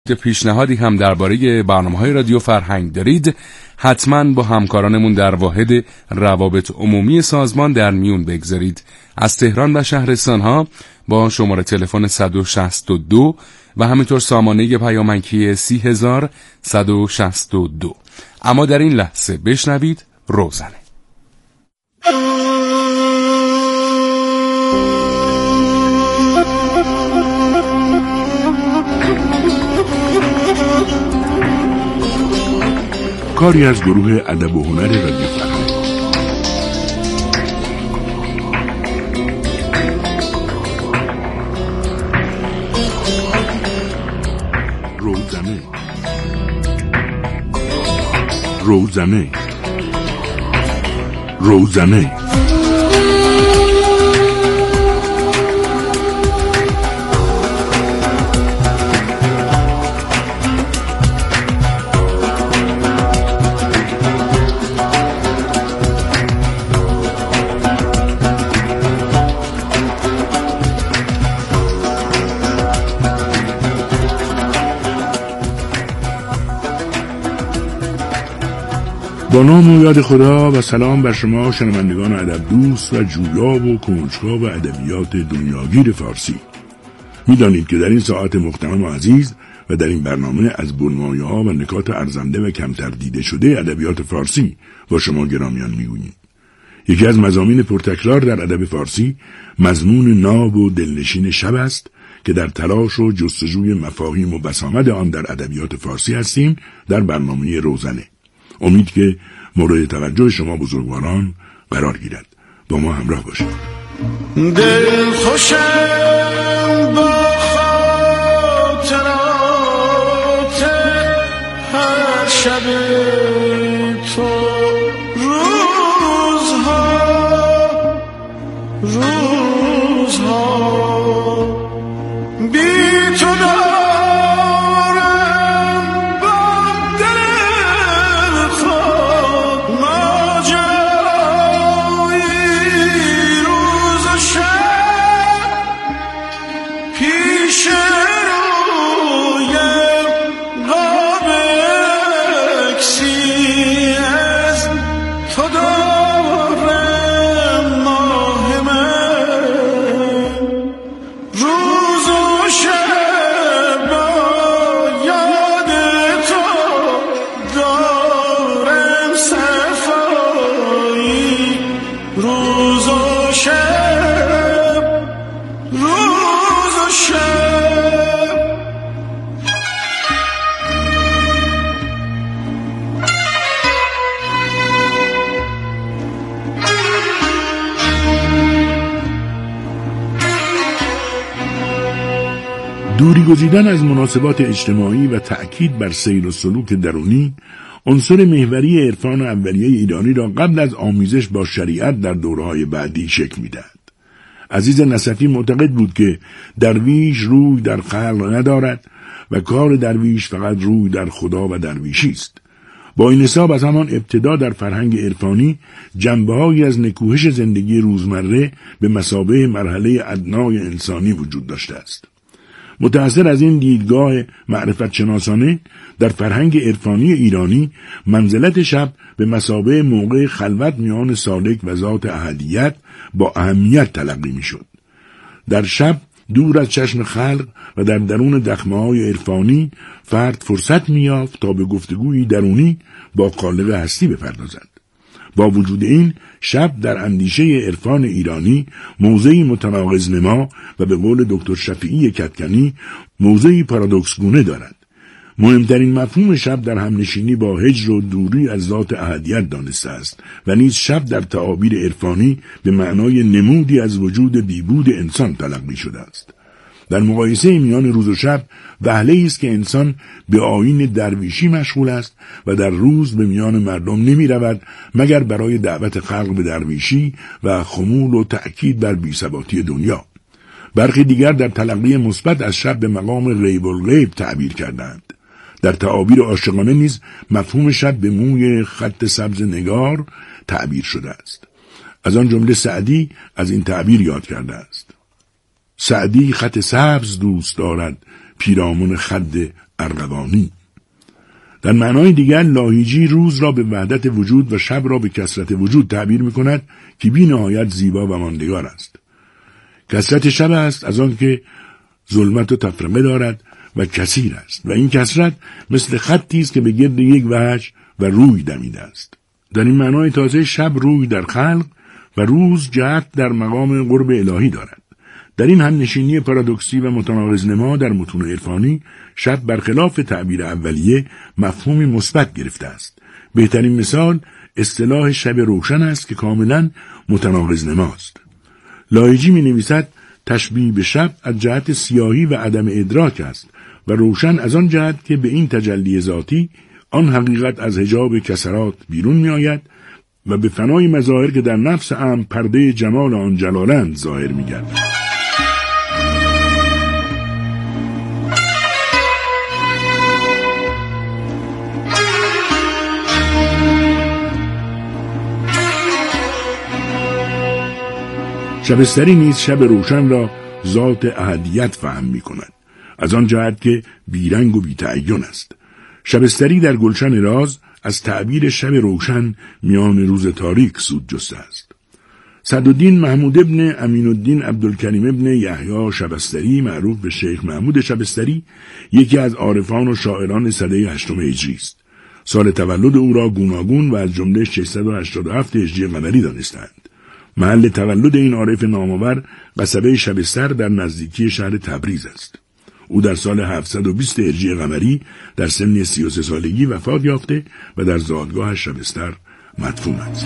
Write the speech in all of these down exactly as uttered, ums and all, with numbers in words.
پیشنهادی هم درباره برنامه‌های رادیو فرهنگ دارید، حتما با همکارانمون در واحد روابط عمومی سازمان در میون بگذارید. از تهران و شهرستان‌ها با شماره تلفن صد و شصت و دو و همینطور سامانه پیامکی سی هزار صد و شصت و دو. اما در این لحظه بشنوید روزنه. کاری از گروه ادب و هنر رادیو فرهنگ. روزنه روزنه روزنه با نام و یاد خدا و سلام بر شما شنوندگان ادب دوست و جویا و کنجکاو و ادبیات دنیاگیر فارسی. می‌دانید که در این ساعت مغتنم و عزیز و در این برنامه از بنمایه‌ها و نکات ارزنده و کمتر دیده شده ادبیات فارسی با شما گرامیان می‌گوییم. یکی از مضامین پرتکرار در ادب فارسی مضمون ناب و دلنشین شب است که در تلاش و جستجوی مفاهیم و بسامد آن در ادبیات فارسی هستیم در برنامه روزنه. امید که مورد توجه شما بزرگواران قرار گیرد. با ما همراه باشید. دل خوشم با خاطرات هر شب تو، روزها روزها بی تو دوری گزیدن از مناسبات اجتماعی و تأکید بر سیر و سلوک درونی عنصر محوری عرفان اولیه ایرانی را قبل از آمیزش با شریعت در دوره‌های بعدی شکل می‌دهد. عزیز نصفی معتقد بود که درویش روی در خلق ندارد و کار درویش فقط روی در خدا و درویشی است. با این حساب از همان ابتدا در فرهنگ عرفانی جنبه‌هایی از نکوهش زندگی روزمره به مثابه مرحله ادنای انسانی وجود داشته است. متأثر از این دیدگاه معرفت شناسانه در فرهنگ عرفانی ایرانی منزلت شب به مثابه موقع خلوت میان سالک و ذات احدیت با اهمیت تلقی می شد. در شب دور از چشم خلق و در درون دخمه‌های عرفانی فرد فرصت می‌یافت تا به گفتگویی درونی با خالق هستی بپردازد. با وجود این شب در اندیشه عرفان ایرانی موضعی متناقض نما و به قول دکتر شفیعی کدکنی موضعی پارادوکس گونه دارد. مهمترین مفهوم شب در همنشینی با هجر و دوری از ذات احدیت دانسته است و نیز شب در تعابیر عرفانی به معنای نمودی از وجود بیبود انسان تلقی شده است. در مقایسه میان روز و شب وهله‌ای است که انسان به آیین درویشی مشغول است و در روز به میان مردم نمی رود مگر برای دعوت خلق به درویشی و خمول و تأکید بر بی‌ثباتی دنیا. برخی دیگر در تلقی مثبت از شب به مقام غیب الغیب تعبیر کردند. در تعابیر عاشقانه نیز مفهوم شب به موی خط سبز نگار تعبیر شده است. از آن جمله سعدی از این تعبیر یاد کرده است: سعدی خط سبز دوست دارد، پیرامون خد ارغوانی. در معنای دیگر لاهیجی روز را به وحدت وجود و شب را به کثرت وجود تعبیر می کند که بی نهایت زیبا و ماندگار است. کثرت شب است از آن که ظلمت و تفرقه دارد و کثیر است و این کثرت مثل خطی است که به گرد یک وجه و روی دمیده است. در این معنای تازه شب روی در خلق و روز جهت در مقام قرب الهی دارد. در این هم نشینی پارادوکسی و متناقض نما در متون عرفانی شب برخلاف تعبیر اولیه مفهومی مثبت گرفته است. بهترین مثال اصطلاح شب روشن است که کاملا متناقض نماست. لاهیجی می نویسد تشبیه به شب از جهت سیاهی و عدم ادراک است و روشن از آن جهت که به این تجلی ذاتی آن حقیقت از حجاب کسرات بیرون می آید و به فنای مظاهر که در نفس ام پرده جمال آن جلالند ظاهر می گردد. شبستری نیز شب روشن را ذات احدیت فهم می کند. از آن جهت که بیرنگ و بی‌تعین است. شبستری در گلشن راز از تعبیر شب روشن میان روز تاریک سود جسته است. سعدالدین محمود ابن امین الدین عبدالکریم ابن یحیی شبستری معروف به شیخ محمود شبستری یکی از عارفان و شاعران سده هشتم هجری است. سال تولد او را گوناگون و از جمله ششصد و هشتاد و هفت هجری قمری دانستند. محل تولد این عارف نامآور قصبه شبستر در نزدیکی شهر تبریز است. او در سال هفتصد و بیست هجری قمری در سن سی و سه سالگی وفات یافته و در زادگاه شبستر مدفون است.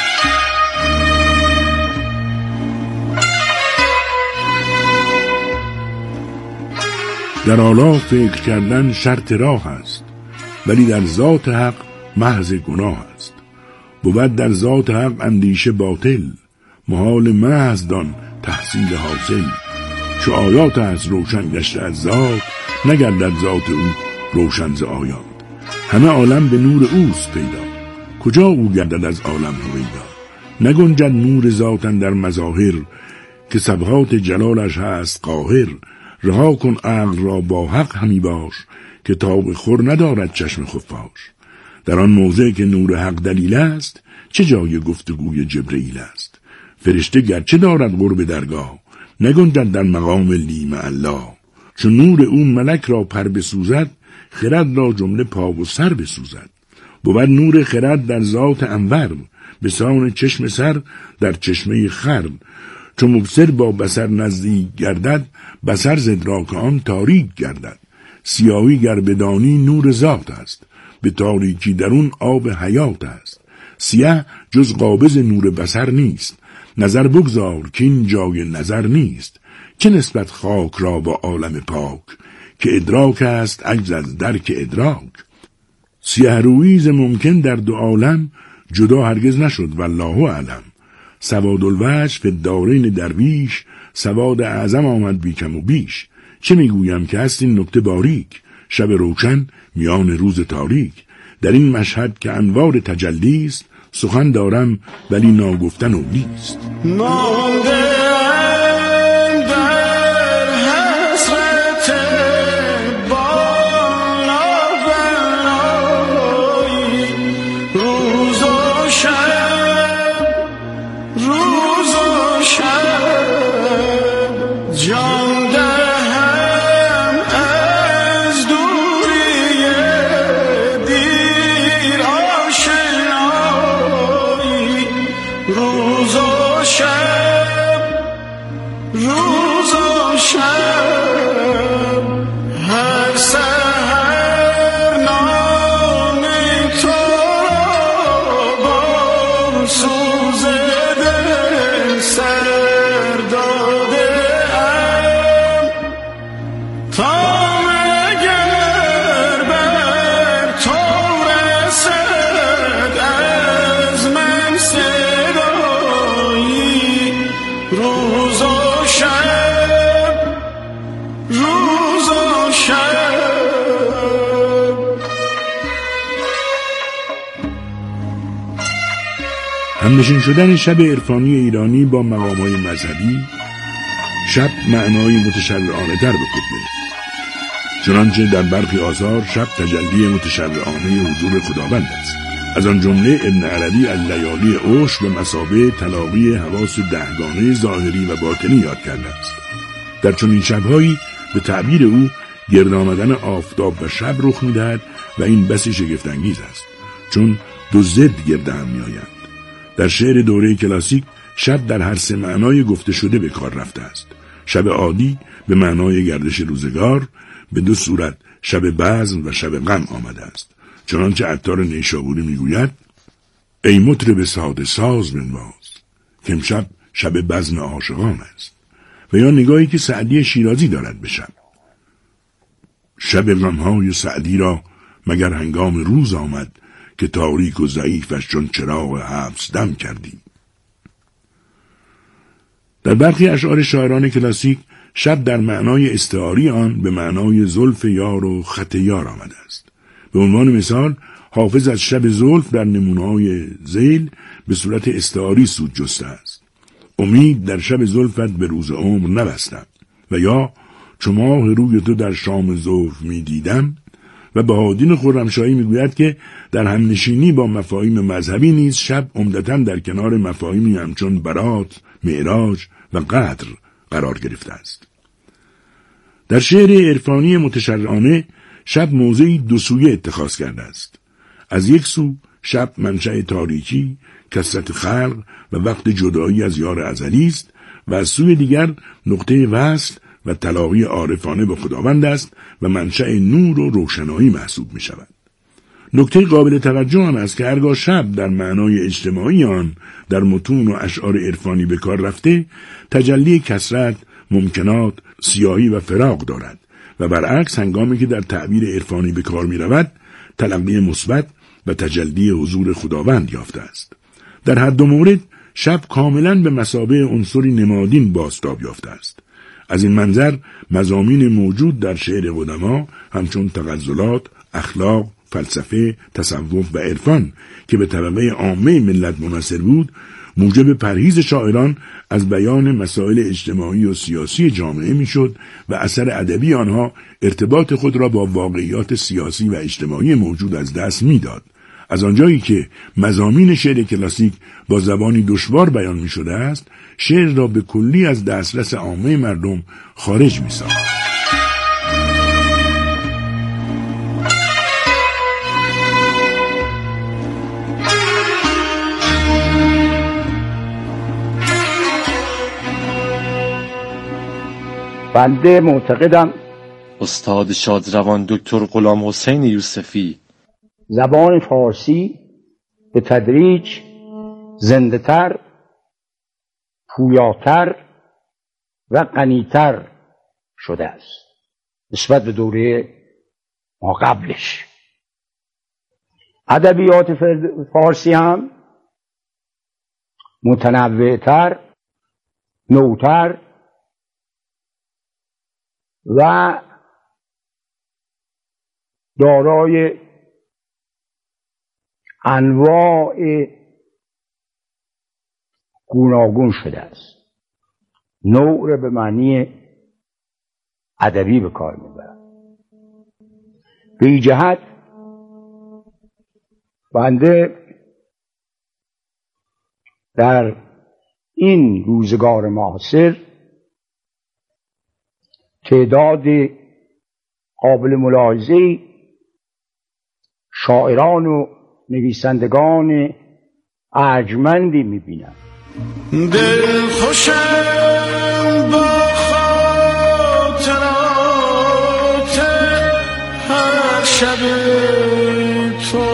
در آلا فکر کردن شرط راه است، ولی در ذات حق محض گناه است. بود در ذات حق اندیشه باطل، محال محض دان تحصیل حاصل. چو آیات از روشن گشته از ذات، نگردد ذات او روشن ز آیات. همه عالم به نور اوست پیدا، کجا او گردد از عالم هویدا. نگنجد نور ذاتن در مظاهر، که سبحات جلالش هست قاهر. رها کن عقل را با حق همی باش، که تاب خور ندارد چشم خفاش. در آن موضع که نور حق دلیل است، چه جای گفتگوی جبرئیل است. فرشته گرچه دارد قرب درگاه، نگنجد در مقام لی مع الله. چون نور او ملک را پر بسوزد، خرد را جمله پا و سر بسوزد. بود نور خرد در ذات انور، بسان چشم سر در چشمه خر. چون مبصر با بصر نزدیک گردد، بصر ز ادراک آن تاریک گردد. سیاهی گر بدانی نور ذات است، به تاریکی درون آب حیات است. سیاه جز قابض نور بصر نیست، نظر بگذار که این جای نظر نیست. چه نسبت خاک را با عالم پاک، که ادراک است عجز از درک ادراک. سیاه رویی ز ممکن در دو عالم، جدا هرگز نشد والله اعلم. سواد الوجه فی الدارین درویش، سواد اعظم آمد بی کم و بیش. چه میگویم که هست این نکته باریک، شب روشن میان روز تاریک. در این مشهد که انوار تجلی است، سخن دارم ولی ناگفتن اولیست. مانده در حسرت بالا بلایی، روز و شب روز و شب جان دهم از دوری دیر آشنایی. روز و شب روز و شب هر سحر نام تو را با سوز دل سر داده ام، تا مگر بر تو رسد از من صدایی. روز و شب روز و شب. همنشین شدن شب عرفانی ایرانی با مقام‌های مذهبی، شب معنای متشرعانه تر به خود گرفت. چنانچه در برخی آثار شب تجلی متشرعانه حضور خداوند است. از آن جمله ابن عربی از لیالی عشق به مثابه تلاقی حواس دهگانه ظاهری و باطنی یاد کرده است. در چنین شب‌هایی به تعبیر او گرد آمدن آفتاب و شب رخ می‌دهد و این بسی شگفت‌انگیز است، چون دو ضد گرد هم می‌آیند. در شعر دوره کلاسیک شب در هر سه معنای گفته شده به کار رفته است. شب عادی به معنای گردش روزگار، به دو صورت شب بزم و شب غم آمده است. چنانچه عطار نیشابوری میگوید: ای مطرب ساده ساز بنواز که امشب شب بزم عاشقان است. و یا نگاهی که سعدی شیرازی دارد به شب: شب غمهای سعدی را مگر هنگام روز آمد که تاریک و ضعیفش چون چراغ حبس دم کردی. در برخی اشعار شاعران کلاسیک شب در معنای استعاری آن به معنای زلف یار و خط یار آمده است. به عنوان مثال حافظ از شب زلف در نمونه‌های ذیل به صورت استعاری سود جسته است: امید در شب زلفت به روز عمر نبستم. و یا چو ماه روی تو در شام زلف می دیدم. و بهادین خرمشاهی میگوید که در همنشینی با مفاهیم مذهبی نیز شب عمدتاً در کنار مفاهیمی همچون برات، معراج و قدر قرار گرفته است. در شعر عرفانی متشرعانه شب موضعی دو سویه اتخاذ کرده است. از یک سو شب منشأ تاریکی، کثرت خلق و وقت جدایی از یار ازلی است و از سوی دیگر نقطه وصل و تلاقی عارفانه با خداوند است و منشأ نور و روشنایی محسوب می شود. نکته قابل توجه هم است که هرگاه شب در معنای اجتماعی آن در متون و اشعار عرفانی به کار رفته، تجلی کثرت، ممکنات، سیاهی و فراق دارد و برعکس هنگامی که در تعبیر عرفانی به کار می رود، تلقی مثبت و تجلی حضور خداوند یافته است. در هر دو مورد شب کاملا به مثابه عنصری نمادین بازتاب یافته است. از این منظر مضامین موجود در شعر قدما همچون تغزلات، اخلاق، فلسفه، تصوف و عرفان که به طبقه عامه ملت منحصر بود، موجب پرهیز شاعران از بیان مسائل اجتماعی و سیاسی جامعه میشد و اثر ادبی آنها ارتباط خود را با واقعیات سیاسی و اجتماعی موجود از دست میداد. از آنجایی که مضامین شعر کلاسیک با زبانی دشوار بیان می شده است، شعر را به کلی از دسترس عامه مردم خارج می ساخت. بنده معتقدم استاد شادروان دکتر غلام حسین یوسفی زبان فارسی به تدریج زنده‌تر، پویاتر و غنی‌تر شده است نسبت به دوره ما قبلش. ادبیات فارسی هم متنوع‌تر، نوتر و دارای انواع گوناگون شده است. نوع را به معنی ادبی به کار میبرد. به این جهت بنده در این روزگار معاصر تعداد قابل ملاحظه‌ای شاعران و نویسندگان ارجمندی میبینم. دل خوشم با خاطرات هر شب تو،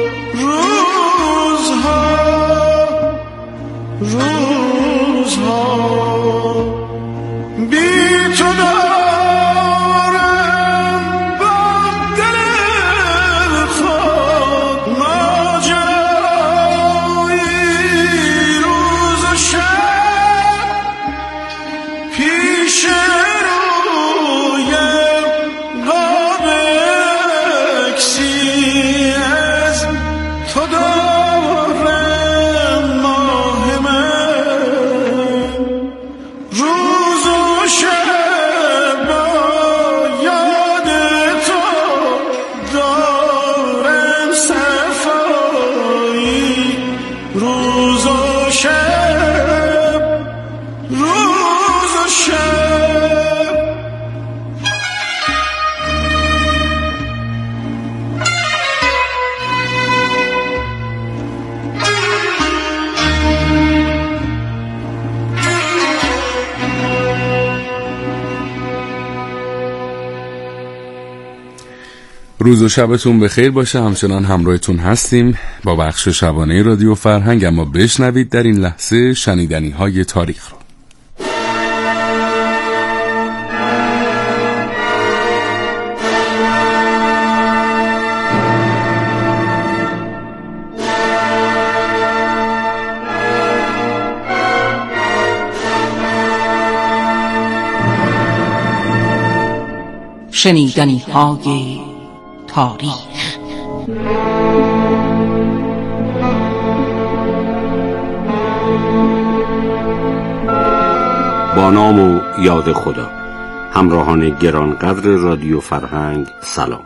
روزها روزها بی تو دارم با دل خود ماجرایی روز و شب پیش رویم قاب اکسی روز و شبتون بخیر باشه. همچنان همراهتون هستیم با بخش شبانه رادیو فرهنگ، اما بشنوید در این لحظه شنیدنی های تاریخ رو. شنیدنی های تاریخ. با نام و یاد خدا. همراهان گرانقدر رادیو فرهنگ سلام.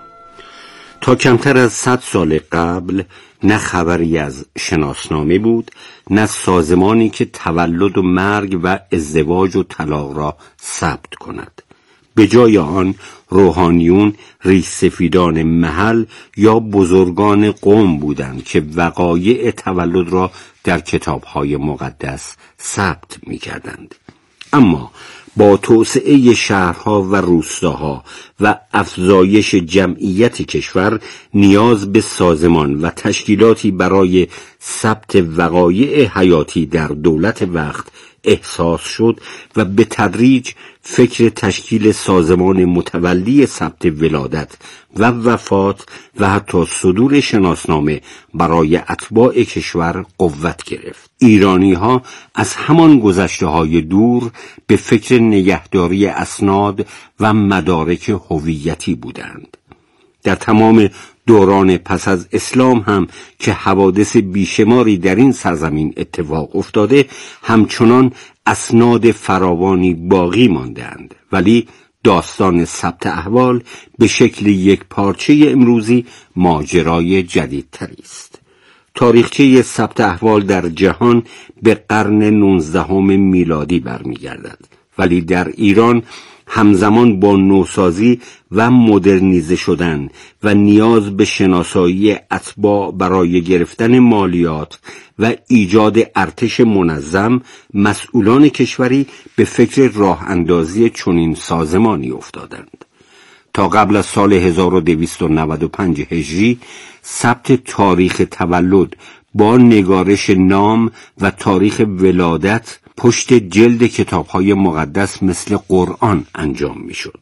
تا کمتر از صد سال قبل نه خبری از شناسنامه بود، نه سازمانی که تولد و مرگ و ازدواج و طلاق را ثبت کند. به جای آن روحانیون، ریش‌سفیدان محل یا بزرگان قوم بودند که وقایع تولد را در کتاب‌های مقدس ثبت می‌کردند. اما با توسعه شهرها و روستاها و افزایش جمعیت کشور، نیاز به سازمان و تشکیلاتی برای ثبت وقایع حیاتی در دولت وقت احساس شد و به تدریج فکر تشکیل سازمان متولی ثبت ولادت و وفات و حتی صدور شناسنامه برای اتباع کشور قوت گرفت. ایرانی ها از همان گذشته های دور به فکر نگهداری اسناد و مدارک هویتی بودند. در تمام دوران پس از اسلام هم که حوادث بیشماری در این سرزمین اتفاق افتاده، همچنان اسناد فراوانی باقی ماندند، ولی داستان ثبت احوال به شکل یک پارچه امروزی ماجرای جدیدتری است. تاریخچه ثبت احوال در جهان به قرن نوزدهم میلادی برمیگردد، ولی در ایران همزمان با نوسازی و مدرنیزه شدن و نیاز به شناسایی اتباع برای گرفتن مالیات و ایجاد ارتش منظم، مسئولان کشوری به فکر راه اندازی چنین سازمانی افتادند. تا قبل از سال هزار و دویست و نود و پنج هجری ثبت تاریخ تولد با نگارش نام و تاریخ ولادت پشت جلد کتاب‌های مقدس مثل قرآن انجام می‌شد.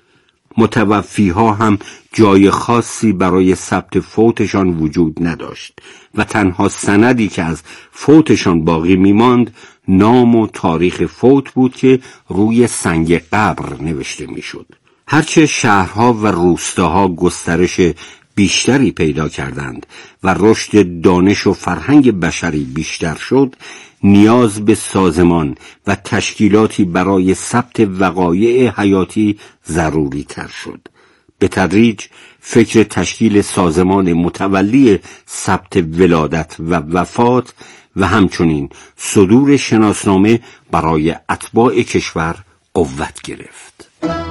متوفی‌ها هم جای خاصی برای ثبت فوتشان وجود نداشت و تنها سندی که از فوتشان باقی می‌ماند نام و تاریخ فوت بود که روی سنگ قبر نوشته می‌شد. هرچه شهرها و روستاها گسترش بیشتری پیدا کردند و رشد دانش و فرهنگ بشری بیشتر شد، نیاز به سازمان و تشکیلاتی برای ثبت وقایع حیاتی ضروری تر شد. به تدریج فکر تشکیل سازمان متولی ثبت ولادت و وفات و همچنین صدور شناسنامه برای اتباع کشور قوت گرفت.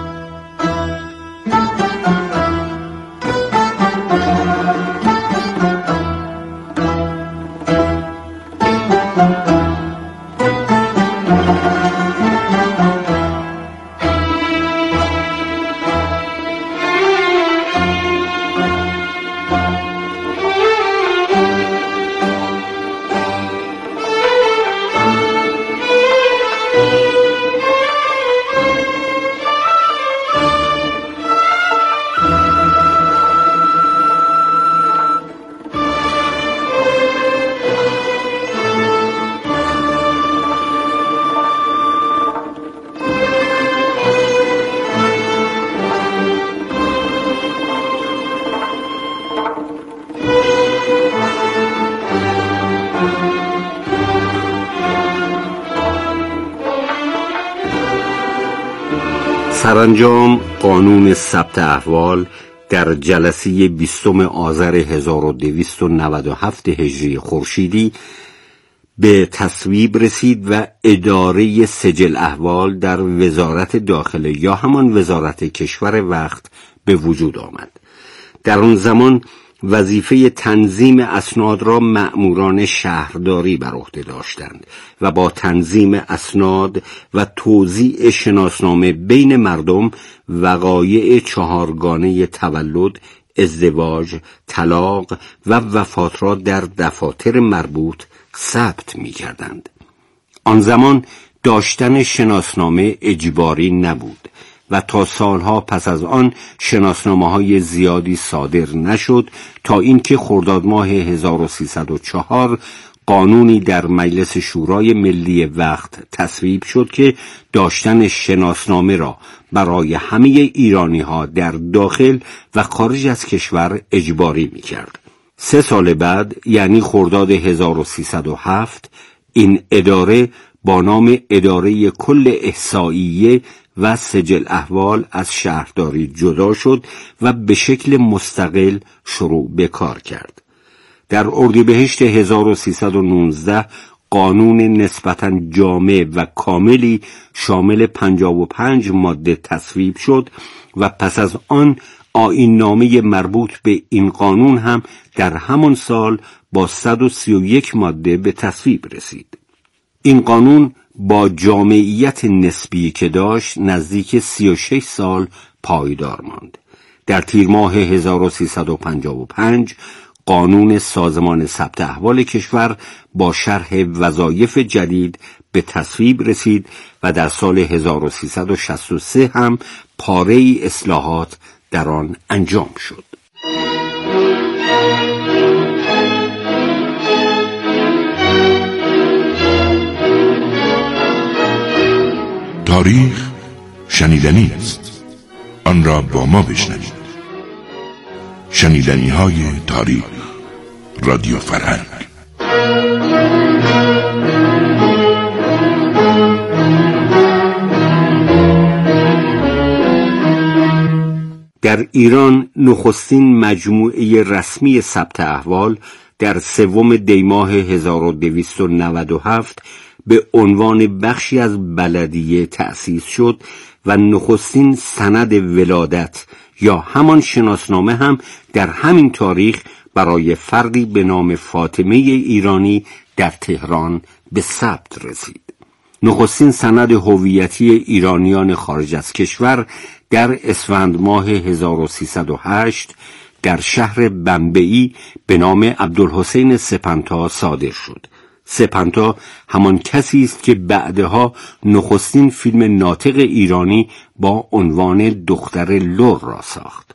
سرانجام قانون ثبت احوال در جلسه بیستم آذر هزار و دویست و نود و هفت هجری خورشیدی به تصویب رسید و اداره سجل احوال در وزارت داخله یا همان وزارت کشور وقت به وجود آمد. در آن زمان وظیفه تنظیم اسناد را مأموران شهرداری بر عهده داشتند و با تنظیم اسناد و توزیع شناسنامه بین مردم وقایع چهارگانه تولد، ازدواج، طلاق و وفات را در دفاتر مربوط ثبت می‌کردند. آن زمان داشتن شناسنامه اجباری نبود و تا سالها پس از آن شناسنامه‌های زیادی صادر نشد تا اینکه خرداد ماه هزار و سیصد و چهار قانونی در مجلس شورای ملی وقت تصویب شد که داشتن شناسنامه را برای همه ایرانی‌ها در داخل و خارج از کشور اجباری می‌کرد. سه سال بعد یعنی خرداد هزار و سیصد و هفت این اداره با نام اداره کل احصائیه و سجل احوال از شهرداری جدا شد و به شکل مستقل شروع به کار کرد. در اردیبهشت هزار و سیصد و نوزده قانون نسبتاً جامع و کاملی شامل پنجاه و پنج ماده تصویب شد و پس از آن آیین‌نامه مربوط به این قانون هم در همان سال با صد و سی و یک ماده به تصویب رسید. این قانون با جامعیت نسبی که داشت نزدیک سی و شش سال پایدار ماند. در تیر ماه هزار و سیصد و پنجاه و پنج قانون سازمان ثبت احوال کشور با شرح وظایف جدید به تصویب رسید و در سال هزار و سیصد و شصت و سه هم پاره‌ای اصلاحات در آن انجام شد. تاریخ شنیدنی است، آن را با ما بشنوید. شنیدنی های تاریخ، رادیو فرهنگ. در ایران نخستین مجموعه رسمی ثبت احوال در سوم دی ماه هزار و دویست و نود و هفت به عنوان بخشی از بلدیه تأسیس شد و نخستین سند ولادت یا همان شناسنامه هم در همین تاریخ برای فردی به نام فاطمه ایرانی در تهران به ثبت رسید. نخستین سند هویتی ایرانیان خارج از کشور در اسفند ماه هزار و سیصد و هشت در شهر بمبئی به نام عبدالحسین سپنتا صادر شد. سپنتا همان کسی است که بعدها نخستین فیلم ناطق ایرانی با عنوان دختر لور را ساخت.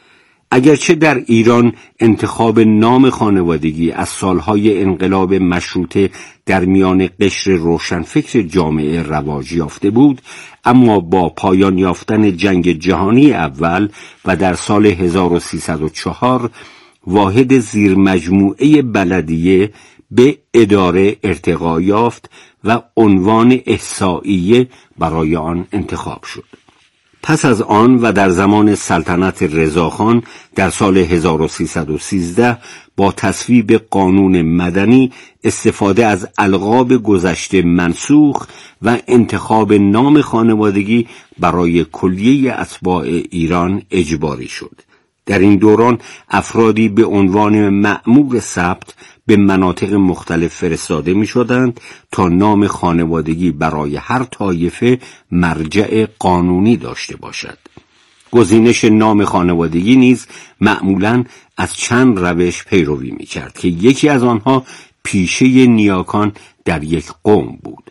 اگرچه در ایران انتخاب نام خانوادگی از سالهای انقلاب مشروطه در میان قشر روشنفکر جامعه رواج یافته بود، اما با پایان یافتن جنگ جهانی اول و در سال هزار و سیصد و چهار واحد زیر مجموعه بلدیه به اداره ارتقا یافت و عنوان احصائیه برای آن انتخاب شد. پس از آن و در زمان سلطنت رضاخان در سال هزار و سیصد و سیزده با تصویب قانون مدنی استفاده از القاب گذشته منسوخ و انتخاب نام خانوادگی برای کلیه اتباع ایران اجباری شد. در این دوران افرادی به عنوان مأمور ثبت به مناطق مختلف فرستاده می شدند تا نام خانوادگی برای هر طایفه مرجع قانونی داشته باشد. گزینش نام خانوادگی نیز معمولاً از چند روش پیروی می کرد که یکی از آنها پیشه نیاکان در یک قوم بود.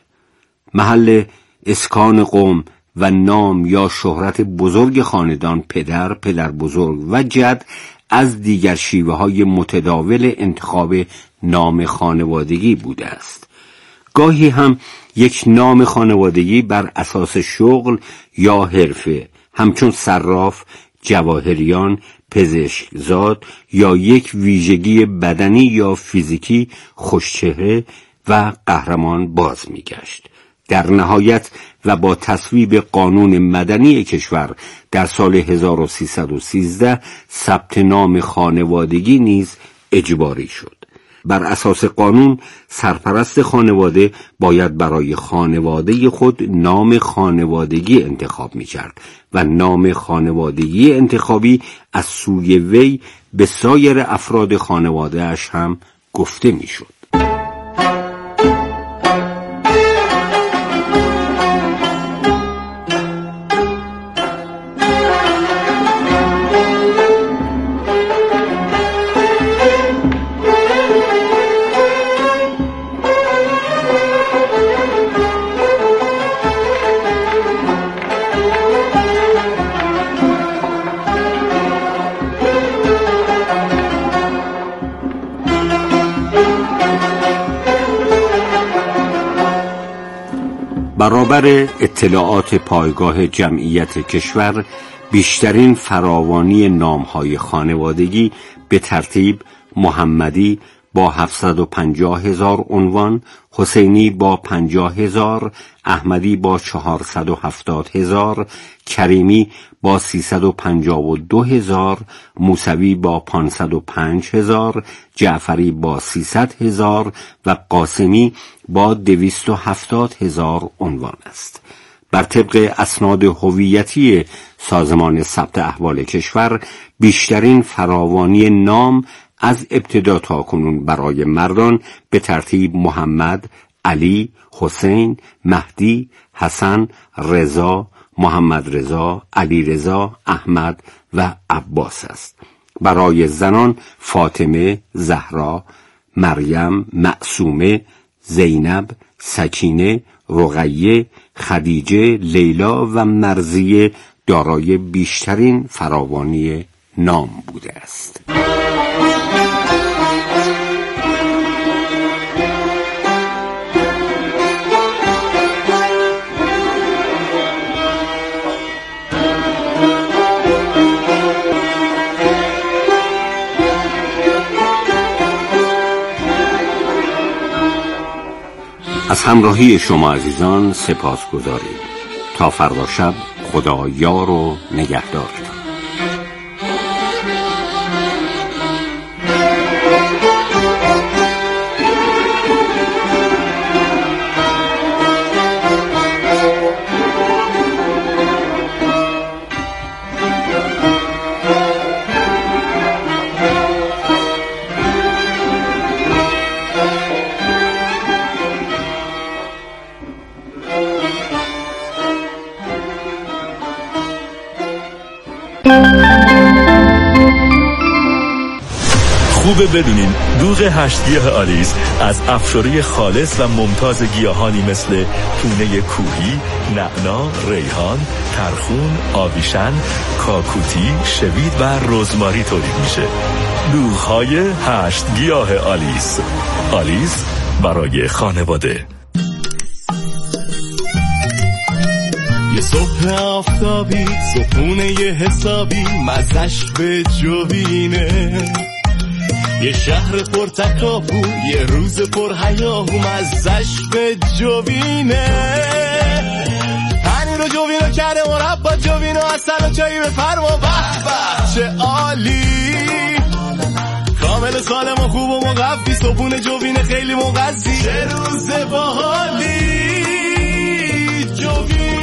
محل اسکان قوم و نام یا شهرت بزرگ خاندان، پدر، پدر بزرگ و جد از دیگر شیوه های متداول انتخاب نام خانوادگی بوده است. گاهی هم یک نام خانوادگی بر اساس شغل یا حرفه، همچون صراف، جواهریان، پزشکزاد یا یک ویژگی بدنی یا فیزیکی خوشچهره و قهرمان باز میگشت. در نهایت و با تصویب قانون مدنی کشور در سال هزار و سیصد و سیزده ثبت نام خانوادگی نیز اجباری شد. بر اساس قانون سرپرست خانواده باید برای خانواده خود نام خانوادگی انتخاب می کرد و نام خانوادگی انتخابی از سوی وی به سایر افراد خانواده اش هم گفته می شد. برابر اطلاعات پایگاه جمعیت کشور بیشترین فراوانی نام‌های خانوادگی به ترتیب محمدی با هفتصد و پنجاه هزار عنوان، حسینی با پنجاه هزار، احمدی با چهارصد و هفتاد هزار، کریمی با سیصد و پنجاه و دو هزار، موسوی با پانصد و پنج هزار، جعفری با سیصد هزار و قاسمی با دویست و هفتاد هزار عنوان است. بر طبق اسناد هویتی سازمان ثبت احوال کشور، بیشترین فراوانی نام از ابتدا تا کنون برای مردان به ترتیب محمد، علی، حسین، مهدی، حسن، رضا، محمد رضا، علی رضا، احمد و عباس است. برای زنان فاطمه، زهرا، مریم، معصومه، زینب، سکینه، رقیه، خدیجه، لیلا و مرضیه دارای بیشترین فراوانی نام بوده است. از همراهی شما عزیزان سپاس گذاریم. تا فردا شب خدا یار و نگهدارتان. خوبه بدونین دوغ هشت گیاه آلیس از افشاره خالص و ممتاز گیاهانی مثل تونه کوهی، نعنا، ریحان، ترخون، آویشن، کاکوتی، شوید و رزماری تولید میشه. دوغ‌های هشت گیاه آلیس. آلیس برای خانواده. یه صبح آفتابی، صبحونه یه حسابی، مزش به جوینه. یه شهر پر تکاپو، یه روز پر هیاهو، مزش به جوینه. پنیر و جوینو کرده مربا، جوینو اصل و چایی به فرما، به به چه عالی. کامل سالم و خوب و مقفی، صبحونه جوینه خیلی مغذی، چه روز باحالی. جوین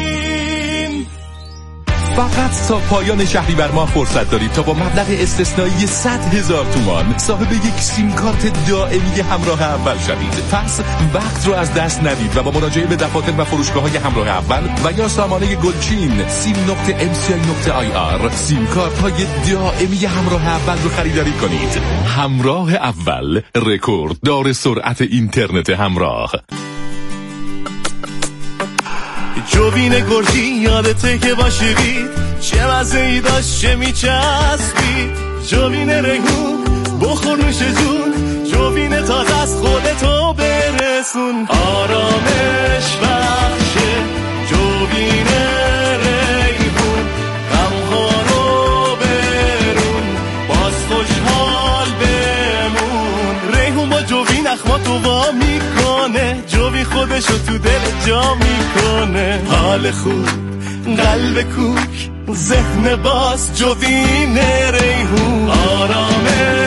فقط تا پایان شهریور ماه فرصت دارید تا با مبلغ استثنایی صد هزار تومان صاحب یک سیم کارت دائمی همراه اول شوید. پس وقت رو از دست ندید و با مراجعه به دفاتر و فروشگاه‌های همراه اول و یا سامانه گلچین سیم نقطه ام سی آی نقطه آی آر سیم کارت‌های دائمی همراه اول رو خریداری کنید. همراه اول، رکورد دار سرعت اینترنت همراه. جوین گرجی یادته که باشیدید، چه مزه‌ای داشت چه میچسبید. جوین ریحون بخور نوش جون، جوین تازه از خودتو برسون. آرامش بخشه جوین ریحون، غمها رو برون، باز خوشحال بمون. ریحون با جوین اخماتو وا میکنه، جوین خودشو تو دل جا میکنه. حال خوب، قلب کوک، ذهن باز، جوین ریحون. آرامه